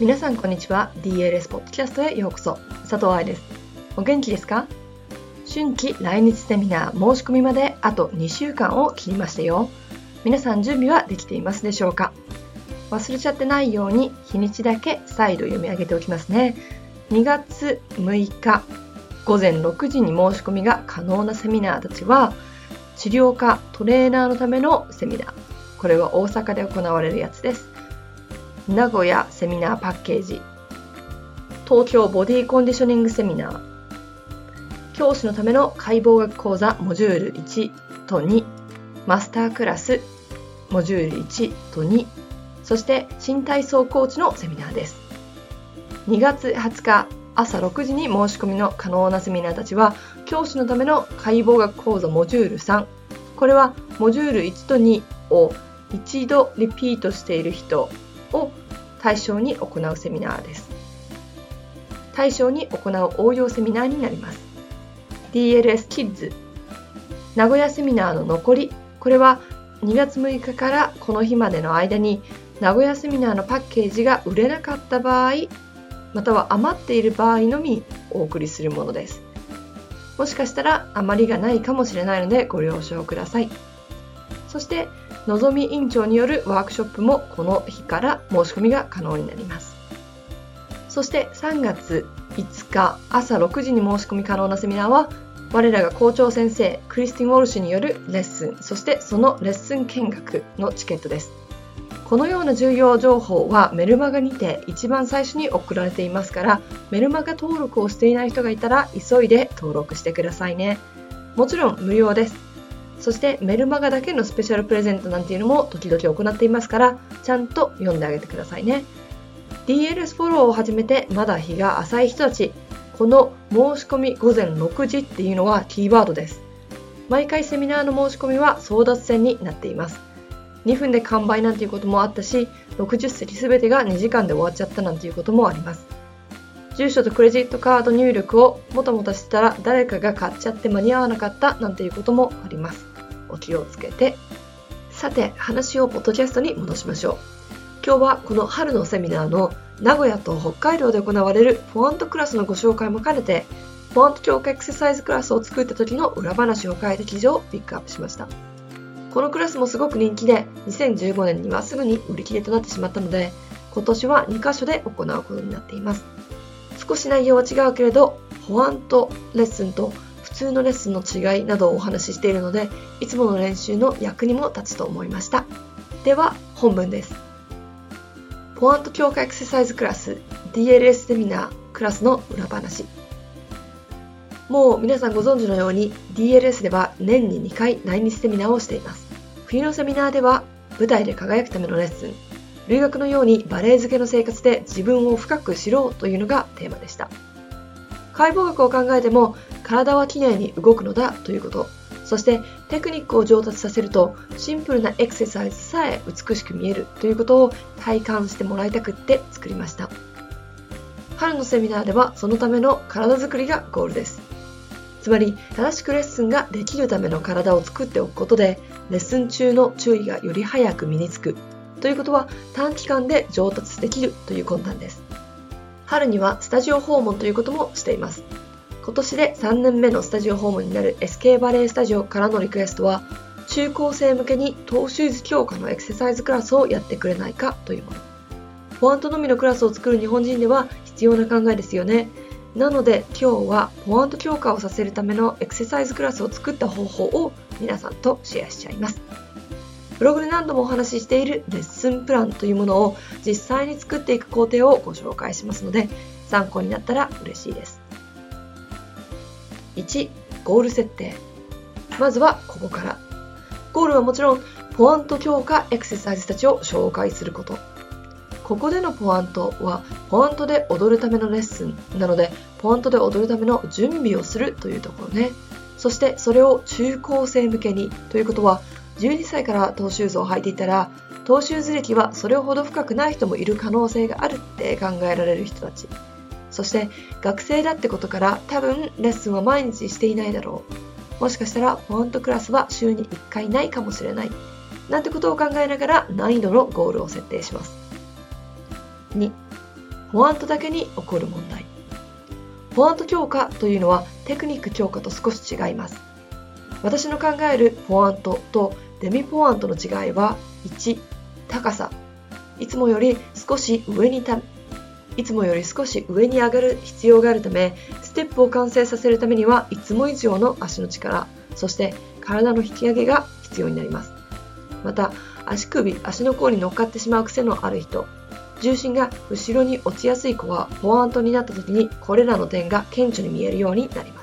皆さんこんにちは。 DLS ポッドキャストへようこそ。佐藤愛です。お元気ですか？春季来日セミナー申し込みまであと2週間を切りましたよ。皆さん準備はできていますでしょうか？忘れちゃってないように日にちだけ再度読み上げておきますね。2月6日午前6時に申し込みが可能なセミナーたちは、治療科トレーナーのためのセミナー、これは大阪で行われるやつです。名古屋セミナーパッケージ、東京ボディコンディショニングセミナー、教師のための解剖学講座モジュール1と2、マスタークラスモジュール1と2、そして新体操コーチのセミナーです。2月20日朝6時に申し込みの可能なセミナーたちは、教師のための解剖学講座モジュール3、これはモジュール1と2を一度リピートしている人を対象に行うセミナーです。対象に行う応用セミナーになります。 DLS キッズ名古屋セミナーの残り、これは2月6日からこの日までの間に名古屋セミナーのパッケージが売れなかった場合、または余っている場合のみお送りするものです。もしかしたら余りがないかもしれないのでご了承ください。そしてのぞみ院長によるワークショップもこの日から申し込みが可能になります。そして3月5日朝6時に申し込み可能なセミナーは、我らが校長先生クリスティン・ウォルシュによるレッスン、そしてそのレッスン見学のチケットです。このような重要情報はメルマガにて一番最初に送られていますから、メルマガ登録をしていない人がいたら急いで登録してくださいね。もちろん無料です。そしてメルマガだけのスペシャルプレゼントなんていうのも時々行っていますから、ちゃんと読んであげてくださいね。 DLS フォローを始めてまだ日が浅い人たち、この申し込み午前6時っていうのはキーワードです。毎回セミナーの申し込みは争奪戦になっています。2分で完売なんていうこともあったし、60席すべてが2時間で終わっちゃったなんていうこともあります。住所とクレジットカード入力をもたもたしてたら誰かが買っちゃって間に合わなかったなんていうこともあります。お気をつけて。さて、話をポッドキャストに戻しましょう。今日はこの春のセミナーの名古屋と北海道で行われるフォアントクラスのご紹介も兼ねて、フォアント強化エクササイズクラスを作った時の裏話を書いた記事をピックアップしました。このクラスもすごく人気で、2015年にはすぐに売り切れとなってしまったので、今年は2カ所で行うことになっています。少し内容は違うけれど、フォアントレッスンと普通のレッスンの違いなどをお話ししているので、いつもの練習の役にも立つと思いました。では本文です。フォアント強化エクササイズクラス DLS セミナークラスの裏話。もう皆さんご存知のように DLS では年に2回来日セミナーをしています。冬のセミナーでは舞台で輝くためのレッスン、留学のようにバレエ漬けの生活で自分を深く知ろうというのがテーマでした。解剖学を考えても体はきれいに動くのだということ、そしてテクニックを上達させるとシンプルなエクササイズさえ美しく見えるということを体感してもらいたくって作りました。春のセミナーではそのための体作りがゴールです。つまり正しくレッスンができるための体を作っておくことで、レッスン中の注意がより早く身につくということは短期間で上達できるという魂胆です。春にはスタジオ訪問ということもしています。今年で3年目のスタジオ訪問になる SK バレエスタジオからのリクエストは、中高生向けにトーシューズ強化のエクササイズクラスをやってくれないかというもの。フォアントのみのクラスを作る日本人では必要な考えですよね。なので今日はフォアント強化をさせるためのエクササイズクラスを作った方法を皆さんとシェアしちゃいます。ブログで何度もお話ししているレッスンプランというものを実際に作っていく工程をご紹介しますので、参考になったら嬉しいです。1、ゴール設定。まずはここから。ゴールはもちろんポアント強化エクササイズたちを紹介すること。ここでのポアントはポアントで踊るためのレッスンなので、ポアントで踊るための準備をするというところね。そしてそれを中高生向けにということは、12歳からトーシューズを履いていたら、トーシューズ歴はそれほど深くない人もいる可能性があるって考えられる人たち。そして学生だってことから多分レッスンは毎日していないだろう。もしかしたらポアントクラスは週に1回ないかもしれない。なんてことを考えながら難易度のゴールを設定します。2、 ポワントだけに起こる問題。ポワント強化というのはテクニック強化と少し違います。私の考えるポワントとデミポワントの違いは、1、高さ。いつもより少し上に上がる必要があるため、ステップを完成させるためにはいつも以上の足の力、そして体の引き上げが必要になります。また、足の甲に乗っかってしまう癖のある人、重心が後ろに落ちやすい子はポワントになった時にこれらの点が顕著に見えるようになります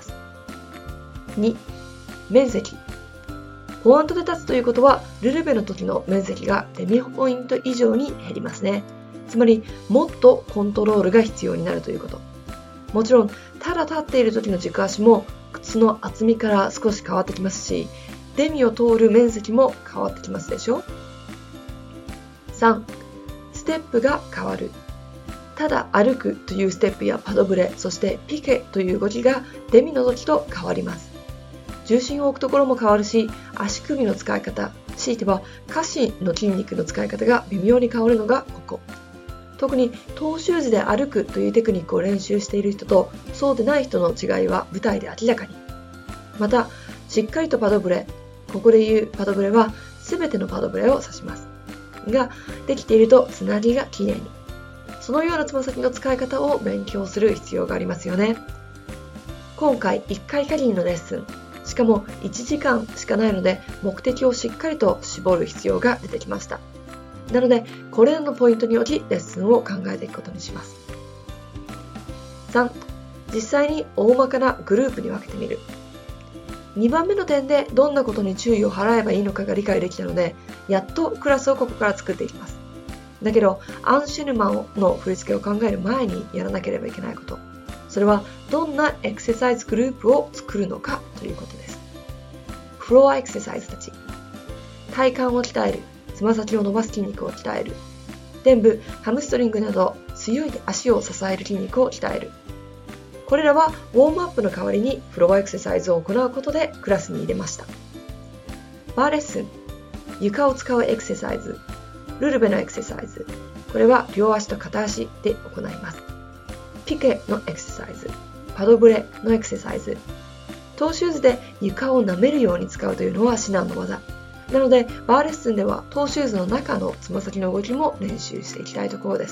。2、面積。ポワントで立つということは、ルルベの時の面積がデミポイント以上に減りますね。つまり、もっとコントロールが必要になるということ。もちろん、ただ立っている時の軸足も靴の厚みから少し変わってきますし、デミを通る面積も変わってきますでしょ。3、ステップが変わる。ただ歩くというステップやパドブレ、そしてピケという動きがデミの時と変わります。重心を置くところも変わるし、足首の使い方、強いては下肢の筋肉の使い方が微妙に変わるのがここ。特にトーシューズで歩くというテクニックを練習している人とそうでない人の違いは舞台で明らかに。また、しっかりとパドブレ、ここで言うパドブレは全てのパドブレを指します。が、できているとつなぎがきれいに。そのようなつま先の使い方を勉強する必要がありますよね。今回1回限りのレッスン、しかも1時間しかないので目的をしっかりと絞る必要が出てきました。なので、これらのポイントに置きレッスンを考えていくことにします。3、実際に大まかなグループに分けてみる。2番目の点でどんなことに注意を払えばいいのかが理解できたので、やっとクラスをここから作っていきます。だけど、アンシェヌマンの振り付けを考える前にやらなければいけないこと。それはどんなエクササイズグループを作るのかということです。フロアエクササイズたち。体幹を鍛える。つま先を伸ばす筋肉を鍛える。臀部、ハムストリングなど強い足を支える筋肉を鍛える。これらはウォームアップの代わりにフロアエクササイズを行うことでクラスに入れました。バーレッスン。床を使うエクササイズ。ルルベのエクササイズ。これは両足と片足で行います。ピケのエクササイズ。パドブレのエクササイズ。トーシューズで床を舐めるように使うというのは至難の技。なので、バーレッスンではトーシューズの中のつま先の動きも練習していきたいところです。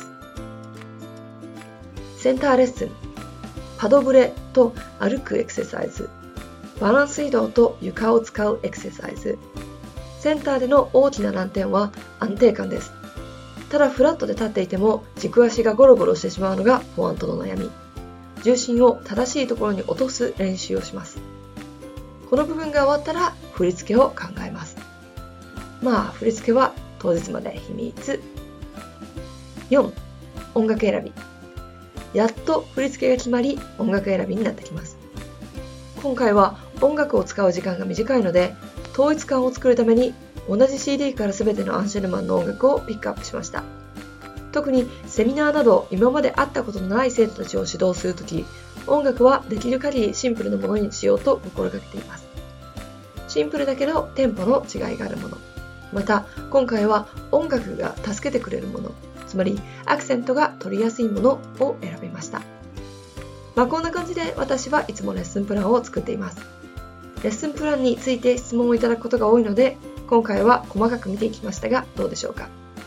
センターレッスン。パドブレと歩くエクササイズ。バランス移動と床を使うエクササイズ。センターでの大きな難点は安定感です。ただフラットで立っていても軸足がゴロゴロしてしまうのがポワントの悩み。重心を正しいところに落とす練習をします。この部分が終わったら振り付けを考えます。振り付けは当日まで秘密。4、音楽選び。やっと振り付けが決まり、音楽選びになってきます。今回は音楽を使う時間が短いので、統一感を作るために同じ CD から全てのアンシェルマンの音楽をピックアップしました。特にセミナーなど今まで会ったことのない生徒たちを指導するとき、音楽はできる限りシンプルなものにしようと心がけています。シンプルだけどテンポの違いがあるもの。また、今回は音楽が助けてくれるもの、つまりアクセントが取りやすいものを選びました。こんな感じで私はいつもレッスンプランを作っています。レッスンプランについて質問をいただくことが多いので、今回は細かく見ていきましたが、どうでしょうか。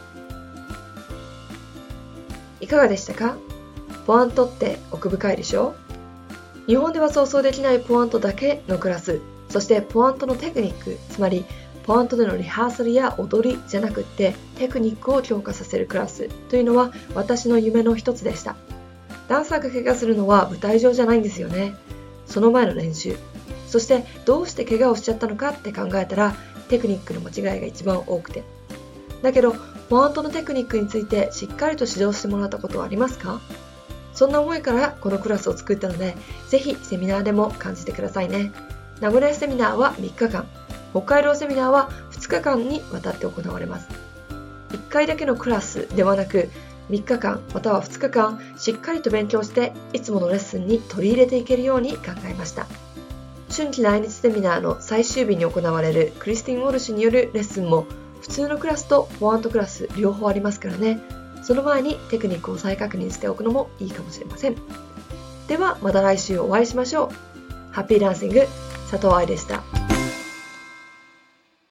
いかがでしたか？ポワントって奥深いでしょ？日本では想像できないポワントだけのクラス、そしてポワントのテクニック、つまりポワントでのリハーサルや踊りじゃなくってテクニックを強化させるクラスというのは私の夢の一つでした。ダンサーが怪我するのは舞台上じゃないんですよね。その前の練習。そしてどうして怪我をしちゃったのかって考えたらテクニックの間違いが一番多くて。だけど、ポワントのテクニックについてしっかりと指導してもらったことはありますか？そんな思いからこのクラスを作ったので、ぜひセミナーでも感じてくださいね。名古屋セミナーは3日間。北海道セミナーは2日間にわたって行われます。1回だけのクラスではなく、3日間または2日間しっかりと勉強していつものレッスンに取り入れていけるように考えました。春季来日セミナーの最終日に行われるクリスティン・ウォルシュによるレッスンも普通のクラスとポワントクラス両方ありますからね。 その前にテクニックを再確認しておくのもいいかもしれません。ではまた来週お会いしましょう。ハッピーダンシング、佐藤愛でした。